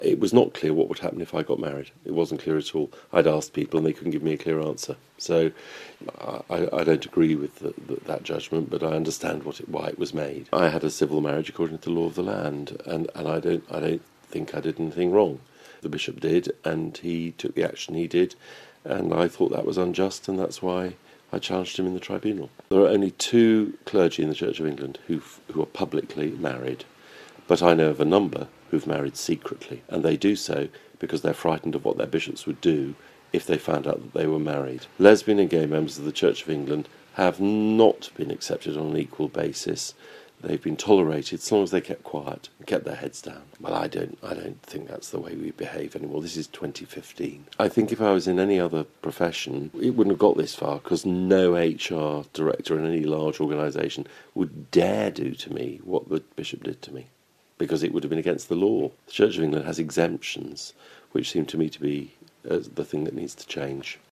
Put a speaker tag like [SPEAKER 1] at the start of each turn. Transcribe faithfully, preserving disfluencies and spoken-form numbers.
[SPEAKER 1] It was not clear what would happen if I got married. It wasn't clear at all. I'd asked people and they couldn't give me a clear answer. So I, I don't agree with the, the, that judgment, but I understand what it, why it was made. I had a civil marriage according to the law of the land, and, and I don't I don't think I did anything wrong. The bishop did, and he took the action he did, and I thought that was unjust, and that's why I challenged him in the tribunal. There are only two clergy in the Church of England who who are publicly married, but I know of a number who've married secretly, and they do so because they're frightened of what their bishops would do if they found out that they were married. Lesbian and gay members of the Church of England have not been accepted on an equal basis. They've been tolerated so long as they kept quiet and kept their heads down. Well, I don't I don't think that's the way we behave anymore. This is twenty fifteen. I think if I was in any other profession, it wouldn't have got this far, because no H R director in any large organisation would dare do to me what the bishop did to me, because it would have been against the law. The Church of England has exemptions, which seem to me to be uh, the thing that needs to change.